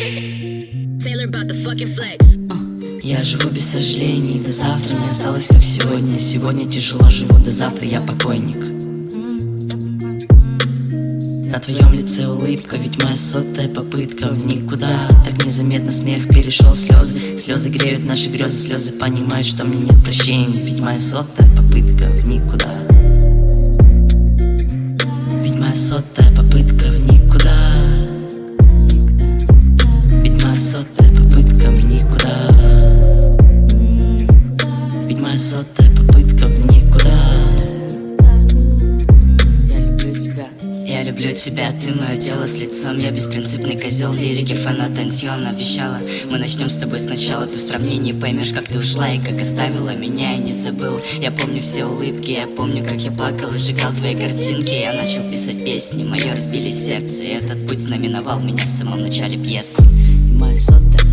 Я живу без сожалений, до завтра не осталось как сегодня. Сегодня тяжело живу, до завтра я покойник. На твоем лице улыбка, ведь моя сотая попытка в никуда. Так незаметно смех перешел в слезы. Слезы греют наши грезы, слезы понимают, что мне нет прощения. Ведь моя сотая попытка в никуда. Ведь моя сотая попытка в никуда. Ведь моя сотая попытка в никуда. Ведь моя сотая попытка в никуда. Я люблю тебя, ты мое тело с лицом. Я беспринципный козел лирики, фанат Ансион обещала. Мы начнем с тобой сначала, ты в сравнении поймешь, как ты ушла и как оставила меня, и не забыл. Я помню все улыбки, я помню, как я плакал и сжигал твои картинки. Я начал писать песни, мое разбили сердце, и этот путь знаменовал меня в самом начале пьесы. И моя сотая